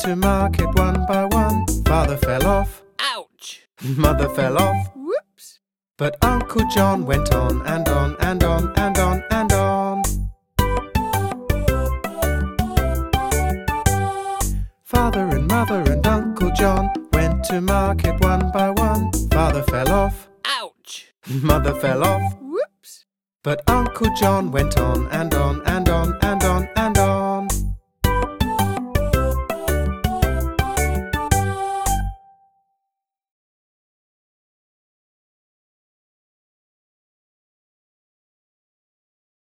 to market one by one. Father fell off. Ouch! Mother fell off. Whoops! But Uncle John went on and on and on and on and on. Father and Mother and Uncle John went to market one by one. Father fell off. Ouch! Mother fell off. Whoops! But Uncle John went on and on and on and on.